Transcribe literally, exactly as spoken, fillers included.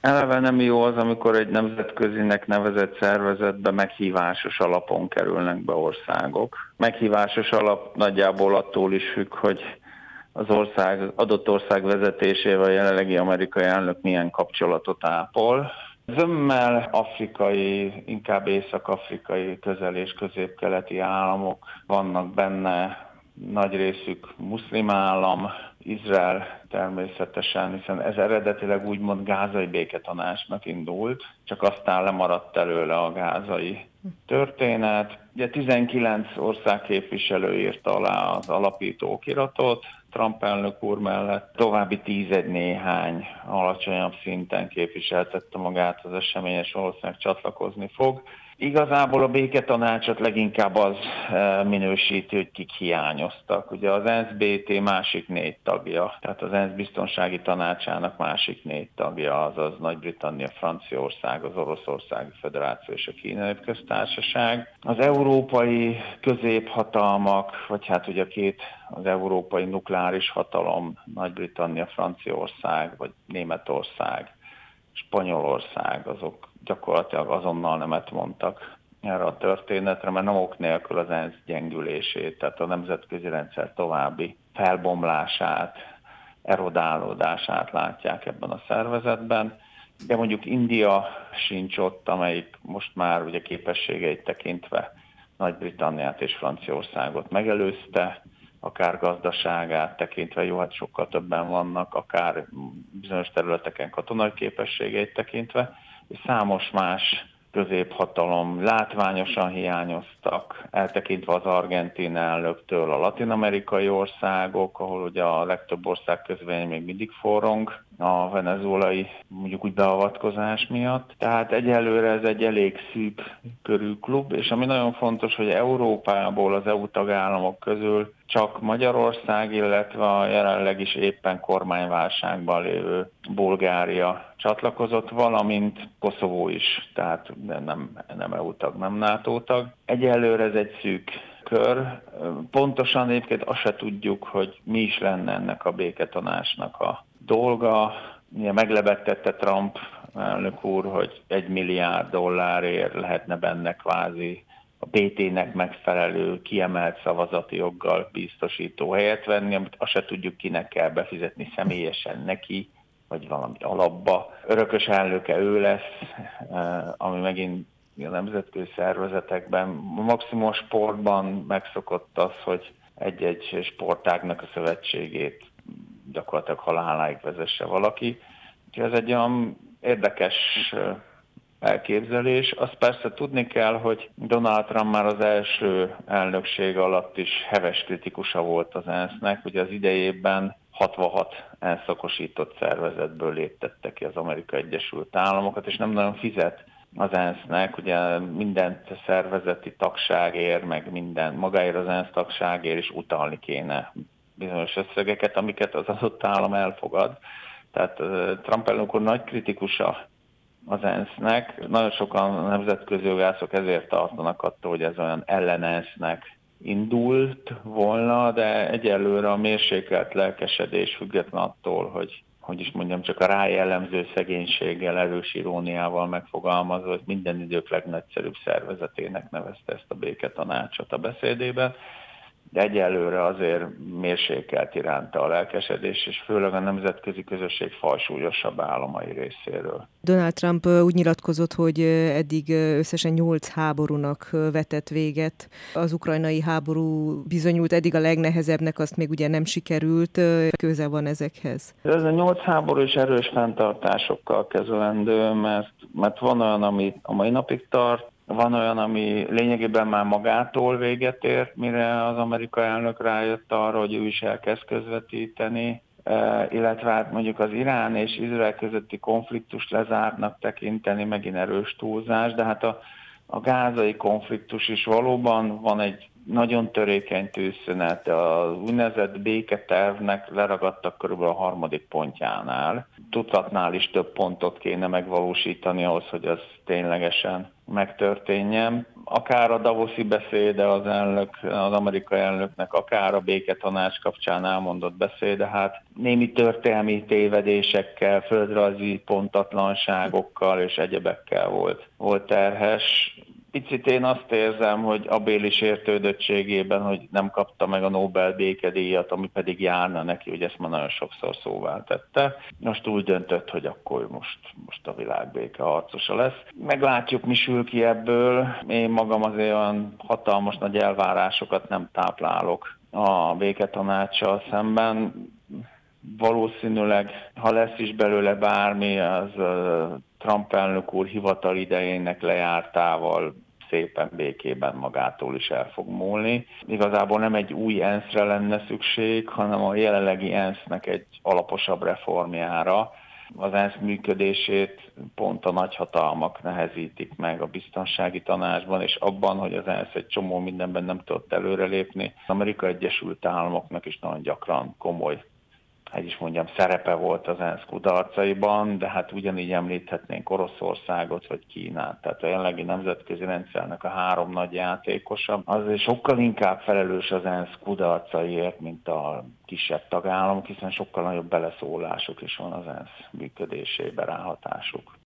Eleve nem jó az, amikor egy nemzetközinek nevezett szervezetbe meghívásos alapon kerülnek be országok. Meghívásos alap nagyjából attól is függ, hogy az ország, adott ország vezetésével a jelenlegi amerikai elnök milyen kapcsolatot ápol. Zömmel afrikai, inkább észak-afrikai, közel- és közép-keleti államok vannak benne, nagy részük muszlim állam, Izrael természetesen, hiszen ez eredetileg úgymond gázai béketanácsnak indult, csak aztán lemaradt előle a gázai történet. Ugye tizenkilenc ország képviselő írta alá az alapító okiratot, Trump elnök úr mellett további tízegy néhány alacsonyabb szinten képviseltette magát az eseményes ország, csatlakozni fog. Igazából a béketanácsot leginkább az minősíti, hogy kik hiányoztak. Ugye az ENSZ bé té másik négy tagja, tehát az ENSZ biztonsági tanácsának másik négy tagja, azaz Nagy-Britannia, Franciaország, az Oroszországi Föderáció és a Kínai Köztársaság. Az európai középhatalmak, vagy hát ugye két az európai nukleáris hatalom, Nagy-Britannia, Franciaország, vagy Németország, Spanyolország, azok gyakorlatilag azonnal nemet mondtak erre a történetre, mert nem ok nélkül az ENSZ gyengülését, tehát a nemzetközi rendszer további felbomlását, erodálódását látják ebben a szervezetben. De mondjuk India sincs ott, amelyik most már ugye képességeit tekintve Nagy-Britanniát és Franciaországot megelőzte, akár gazdaságát tekintve, jó, hát sokkal többen vannak, akár bizonyos területeken katonai képességeit tekintve, és számos más középhatalom látványosan hiányoztak, eltekintve az argentin elnöktől a latin-amerikai országok, ahol ugye a legtöbb ország közvélemény még mindig forrong a venezuelai mondjuk úgy beavatkozás miatt. Tehát egyelőre ez egy elég szűk körű klub, és ami nagyon fontos, hogy Európából, az é u tagállamok közül csak Magyarország, illetve a jelenleg is éppen kormányválságban lévő Bulgária csatlakozott, valamint Koszovó is, tehát nem, nem é u tag, nem NATO tag. Egyelőre ez egy szűk kör. Pontosan egyébként azt se tudjuk, hogy mi is lenne ennek a béketanácsnak a dolga. Meglebettette Trump elnök úr, hogy egy milliárd dollárért lehetne benne kvázi a bé té-nek megfelelő, kiemelt szavazati joggal biztosító helyet venni, amit azt se tudjuk, kinek kell befizetni személyesen neki, vagy valami alapba. Örökös elnöke ő lesz, ami megint a nemzetközi szervezetekben, maximum sportban megszokott az, hogy egy-egy sportágnak a szövetségét gyakorlatilag haláláig vezesse valaki. Úgyhogy ez egy olyan érdekes elképzelés. Azt persze tudni kell, hogy Donald Trump már az első elnökség alatt is heves kritikusa volt az ENSZ-nek. Ugye az idejében hatvanhat ENSZ szakosított szervezetből léptette ki az Amerikai Egyesült Államokat, és nem nagyon fizet az ENSZ-nek, ugye mindent szervezeti tagságért, meg minden magáért az ENSZ tagságért is utalni kéne bizonyos összegeket, amiket az adott állam elfogad. Tehát Trump elnök úr nagy kritikusa az ENSZ-nek. Nagyon sokan nemzetközi jogászok ezért tartanak attól, hogy ez olyan ellen-ENSZ-nek indult volna, de egyelőre a mérsékelt lelkesedés független attól, hogy hogy is mondjam, csak a rájellemző szegénységgel, erős iróniával megfogalmazva, hogy minden idők legnagyszerűbb szervezetének nevezte ezt a béketanácsot a beszédében, de egyelőre azért mérsékelt iránta a lelkesedés, és főleg a nemzetközi közösség falsúlyosabb államai részéről. Donald Trump úgy nyilatkozott, hogy eddig összesen nyolc háborúnak vetett véget. Az ukrajnai háború bizonyult eddig a legnehezebbnek, azt még ugye nem sikerült. Köze van ezekhez? Ez a nyolc háború is erős fenntartásokkal kezelendő, mert, mert van olyan, ami a mai napig tart, van olyan, ami lényegében már magától véget ért, mire az amerikai elnök rájött arra, hogy ő is elkezd közvetíteni, illetve hát mondjuk az Irán és Izrael közötti konfliktust lezártnak tekinteni megint erős túlzás, de hát a, a gázai konfliktus is valóban van egy nagyon törékeny tűzszünet, az úgynevezett béketervnek leragadtak körülbelül a harmadik pontjánál. Tucatnál is több pontot kéne megvalósítani ahhoz, hogy az ténylegesen megtörténjen. Akár a davoszi beszéde az elnök, az amerikai elnöknek, akár a béketanács kapcsán elmondott beszéde, hát némi történelmi tévedésekkel, földrajzi pontatlanságokkal és egyebekkel volt, volt terhes. Picit én azt érzem, hogy abéli sértődöttségében, hogy nem kapta meg a Nobel békedíjat, ami pedig járna neki, hogy ezt már nagyon sokszor szóvá tette. Most úgy döntött, hogy akkor most, most a világ béke harcosa lesz. Meglátjuk, mi sül ki ebből. Én magam azért olyan hatalmas nagy elvárásokat nem táplálok a béketanácssal szemben. Valószínűleg, ha lesz is belőle bármi, az Trump elnök úr hivatal idejének lejártával szépen békében magától is el fog múlni. Igazából nem egy új ENSZ-re lenne szükség, hanem a jelenlegi ENSZ-nek egy alaposabb reformjára. Az ENSZ működését pont a nagyhatalmak nehezítik meg a biztonsági tanácsban, és abban, hogy az ENSZ egy csomó mindenben nem tudott előrelépni. Az Amerikai Egyesült Államoknak is nagyon gyakran komoly, hogy is mondjam, szerepe volt az ENSZ kudarcaiban, de hát ugyanígy említhetnénk Oroszországot vagy Kínát. Tehát a jelenlegi nemzetközi rendszernek a három nagy játékosa, az sokkal inkább felelős az ENSZ kudarcaiért, mint a kisebb tagállamok, hiszen sokkal nagyobb beleszólásuk is van az ENSZ működésébe, ráhatásuk.